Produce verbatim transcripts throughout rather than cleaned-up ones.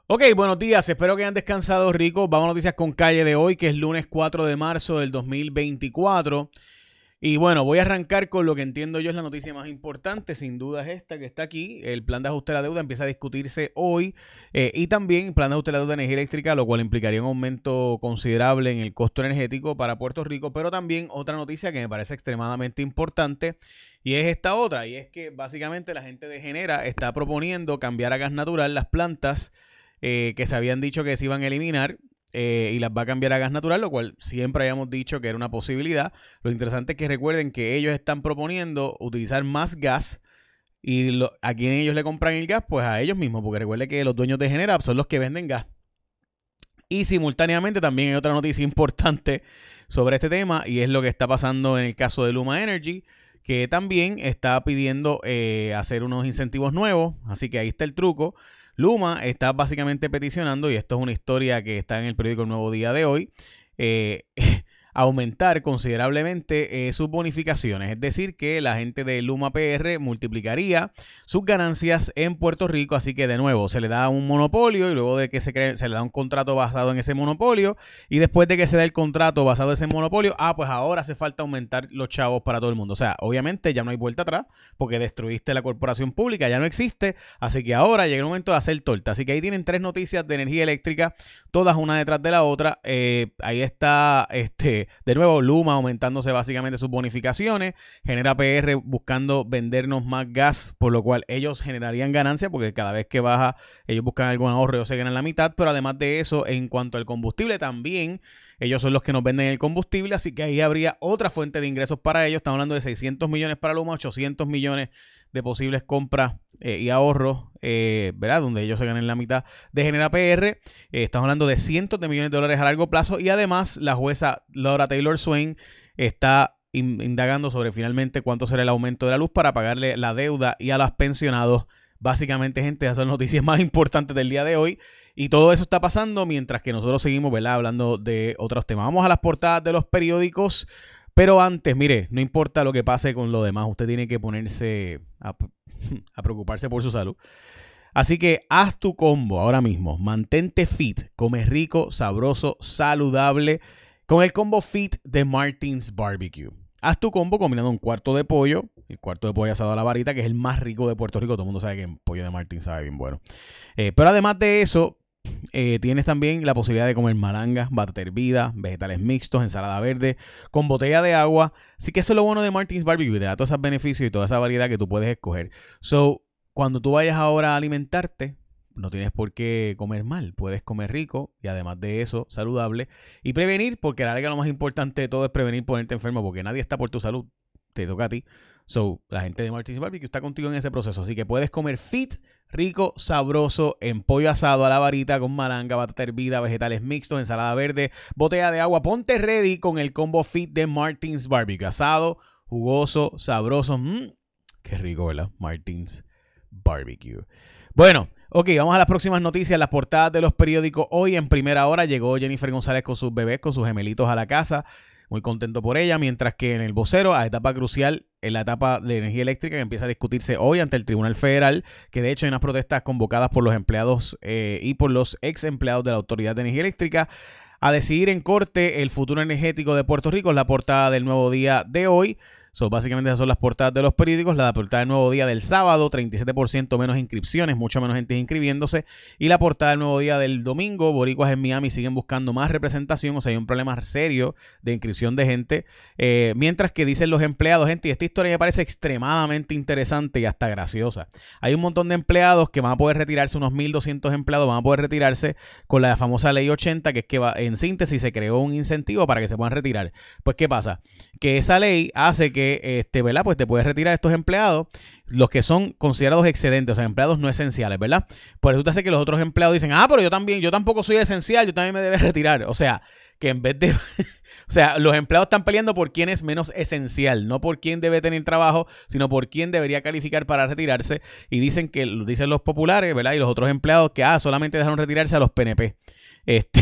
Ok, buenos días, espero que hayan descansado rico. Vamos a noticias con calle de hoy, que es lunes cuatro de marzo del dos mil veinticuatro. Y bueno, voy a arrancar con lo que entiendo yo es la noticia más importante, sin duda es esta que está aquí. El plan de ajuste de la deuda empieza a discutirse hoy eh, y también el plan de ajuste de la deuda de energía eléctrica, lo cual implicaría un aumento considerable en el costo energético para Puerto Rico, pero también otra noticia que me parece extremadamente importante y es esta otra, y es que básicamente la gente de Genera está proponiendo cambiar a gas natural las plantas eh, que se habían dicho que se iban a eliminar. Eh, y las va a cambiar a gas natural, lo cual siempre habíamos dicho que era una posibilidad. Lo interesante es que recuerden que ellos están proponiendo utilizar más gas y lo, a quien ellos le compran el gas, pues a ellos mismos, porque recuerden que los dueños de Genera son los que venden gas. Y simultáneamente también hay otra noticia importante sobre este tema y es lo que está pasando en el caso de Luma Energy, que también está pidiendo eh, hacer unos incentivos nuevos, así que ahí está el truco. Luma está básicamente peticionando, y esto es una historia que está en el periódico El Nuevo Día de hoy, eh, aumentar considerablemente eh, sus bonificaciones. Es decir, que la gente de Luma P R multiplicaría sus ganancias en Puerto Rico. Así que de nuevo se le da un monopolio y luego de que se, cree, se le da un contrato basado en ese monopolio. Y después de que se dé el contrato basado en ese monopolio, ah, pues ahora hace falta aumentar los chavos para todo el mundo. O sea, obviamente ya no hay vuelta atrás porque destruiste la corporación pública, ya no existe. Así que ahora llega el momento de hacer torta. Así que ahí tienen tres noticias de energía eléctrica, todas una detrás de la otra. Eh, ahí está este... De nuevo, Luma aumentándose básicamente sus bonificaciones, Genera P R buscando vendernos más gas, por lo cual ellos generarían ganancia porque cada vez que baja ellos buscan algún ahorro, ellos se ganan la mitad, pero además de eso, en cuanto al combustible también, ellos son los que nos venden el combustible, así que ahí habría otra fuente de ingresos para ellos. Estamos hablando de seiscientos millones para Luma, ochocientos millones de posibles compras eh, y ahorros, eh, ¿verdad? Donde ellos se ganen la mitad de Genera P R. Eh, estamos hablando de cientos de millones de dólares a largo plazo y además la jueza Laura Taylor Swain está in- indagando sobre finalmente cuánto será el aumento de la luz para pagarle la deuda y a los pensionados. Básicamente, gente, esas son las noticias más importantes del día de hoy. Y todo eso está pasando mientras que nosotros seguimos, ¿verdad?, hablando de otros temas. Vamos a las portadas de los periódicos. Pero antes, mire, no importa lo que pase con lo demás, usted tiene que ponerse a, a preocuparse por su salud. Así que haz tu combo ahora mismo. Mantente fit, come rico, sabroso, saludable con el combo fit de Martins Barbecue. Haz tu combo combinando un cuarto de pollo, el cuarto de pollo asado a la varita, que es el más rico de Puerto Rico. Todo el mundo sabe que el pollo de Martins sabe bien bueno. Eh, pero además de eso, Eh, tienes también la posibilidad de comer malanga, batata hervida, vegetales mixtos, ensalada verde, con botella de agua. Así que eso es lo bueno de Martins Barbecue, te da todos esos beneficios y toda esa variedad que tú puedes escoger. So, cuando tú vayas ahora a alimentarte, no tienes por qué comer mal. Puedes comer rico y además de eso, saludable. Y prevenir, porque a la larga lo más importante de todo es prevenir ponerte enfermo, porque nadie está por tu salud, te toca a ti. So, la gente de Martins Barbecue está contigo en ese proceso. Así que puedes comer fit, rico, sabroso, en pollo asado a la varita con malanga, batata hervida, vegetales mixtos, ensalada verde, botella de agua. Ponte ready con el combo fit de Martins Barbecue. Asado, jugoso, sabroso. Mm, qué rico, ¿verdad? Martins Barbecue. Bueno, ok, vamos a las próximas noticias. Las portadas de los periódicos. Hoy en primera hora llegó Jennifer González con sus bebés, con sus gemelitos a la casa. Muy contento por ella, mientras que en el vocero, a etapa crucial, en la etapa de energía eléctrica que empieza a discutirse hoy ante el Tribunal Federal, que de hecho hay unas protestas convocadas por los empleados eh, y por los ex empleados de la Autoridad de Energía Eléctrica a decidir en corte el futuro energético de Puerto Rico. Es la portada del Nuevo Día de hoy. So, básicamente esas son las portadas de los periódicos. La portada del Nuevo Día del sábado, treinta y siete por ciento menos inscripciones, mucho menos gente inscribiéndose. Y la portada del Nuevo Día del domingo, boricuas en Miami siguen buscando más representación. O sea, hay un problema serio de inscripción de gente. Eh, mientras que dicen los empleados, gente, y esta historia me parece extremadamente interesante y hasta graciosa. Hay un montón de empleados que van a poder retirarse, unos mil doscientos empleados van a poder retirarse con la famosa ley ochenta, que es que va, en síntesis se creó un incentivo para que se puedan retirar. Pues, ¿qué pasa? Que esa ley hace que Este, ¿verdad? Pues te puedes retirar estos empleados, los que son considerados excedentes, o sea, empleados no esenciales, ¿verdad? Por eso te hace que los otros empleados dicen, ah, pero yo también, yo tampoco soy esencial, yo también me debo retirar. O sea, que en vez de, o sea, los empleados están peleando por quién es menos esencial, no por quién debe tener trabajo, sino por quién debería calificar para retirarse. Y dicen que, lo dicen los populares, ¿verdad? Y los otros empleados que, ah, solamente dejaron retirarse a los P N P. Este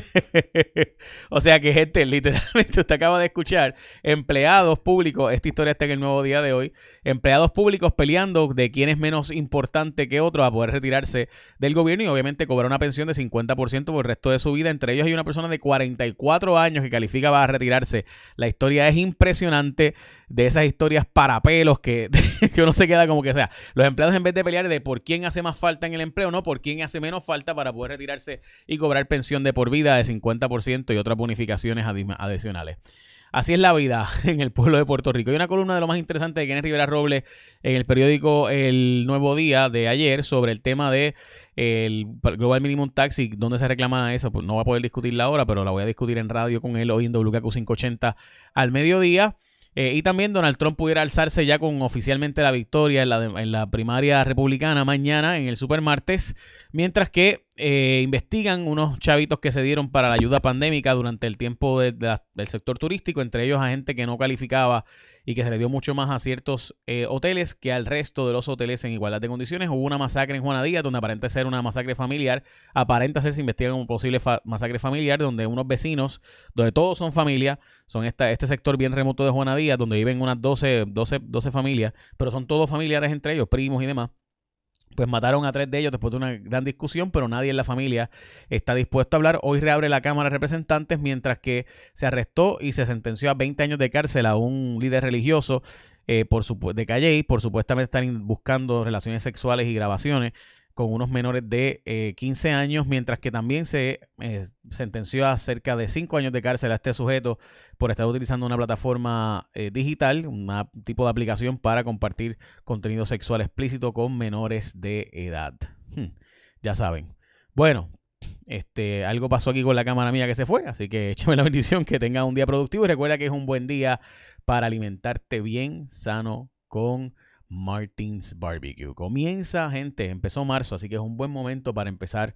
o sea que, gente, literalmente usted acaba de escuchar empleados públicos, esta historia está en el Nuevo Día de hoy, empleados públicos peleando de quién es menos importante que otro a poder retirarse del gobierno y obviamente cobrar una pensión de cincuenta por ciento por el resto de su vida. Entre ellos hay una persona de cuarenta y cuatro años que califica para retirarse. La historia es impresionante, de esas historias para pelos que, que uno se queda como que sea. Los empleados, en vez de pelear de por quién hace más falta en el empleo, no, por quién hace menos falta para poder retirarse y cobrar pensión de por vida de cincuenta por ciento y otras bonificaciones adicionales. Así es la vida en el pueblo de Puerto Rico. Hay una columna de lo más interesante de Kenneth Rivera Robles en el periódico El Nuevo Día de ayer sobre el tema de el Global Minimum Tax y dónde se reclama eso. Pues no voy a poder discutirla ahora, pero la voy a discutir en radio con él hoy en W K Q quinientos ochenta al mediodía. Eh, y también Donald Trump pudiera alzarse ya con oficialmente la victoria en la, de, en la primaria republicana mañana en el supermartes, mientras que eh, investigan unos chavitos que se dieron para la ayuda pandémica durante el tiempo de, de la, del sector turístico, entre ellos a gente que no calificaba y que se le dio mucho más a ciertos eh, hoteles que al resto de los hoteles en igualdad de condiciones. Hubo una masacre en Juana Díaz donde aparenta ser una masacre familiar, aparenta ser, se investiga como posible fa- masacre familiar, donde unos vecinos, donde todos son familia, son esta, este sector bien remoto de Juana Díaz, donde viven unas doce, doce, doce familias, pero son todos familiares entre ellos, primos y demás. Pues mataron a tres de ellos después de una gran discusión, pero nadie en la familia está dispuesto a hablar. Hoy reabre la Cámara de Representantes, mientras que se arrestó y se sentenció a veinte años de cárcel a un líder religioso eh, por supu- de Calley por supuestamente estar buscando relaciones sexuales y grabaciones con unos menores de eh, quince años, mientras que también se eh, sentenció a cerca de cinco años de cárcel a este sujeto por estar utilizando una plataforma eh, digital, un tipo de aplicación para compartir contenido sexual explícito con menores de edad. Hmm, ya saben. Bueno, este, algo pasó aquí con la cámara mía que se fue, así que échame la bendición, que tenga un día productivo y recuerda que es un buen día para alimentarte bien, sano, con Martins Barbecue. Comienza, gente, empezó marzo, así que es un buen momento para empezar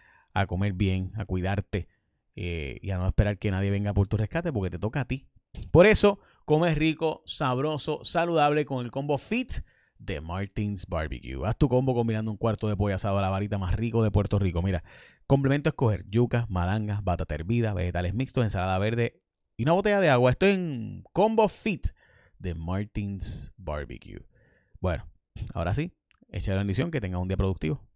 a comer bien, a cuidarte eh, y a no esperar que nadie venga por tu rescate porque te toca a ti. Por eso, come rico, sabroso, saludable con el combo Fit de Martins Barbecue. Haz tu combo combinando un cuarto de pollo asado a la varita más rico de Puerto Rico. Mira, complemento a escoger: yuca, malangas, batata hervida, vegetales mixtos, ensalada verde y una botella de agua. Esto en combo Fit de Martins Barbecue. Bueno, ahora sí, echa la bendición, que tenga un día productivo.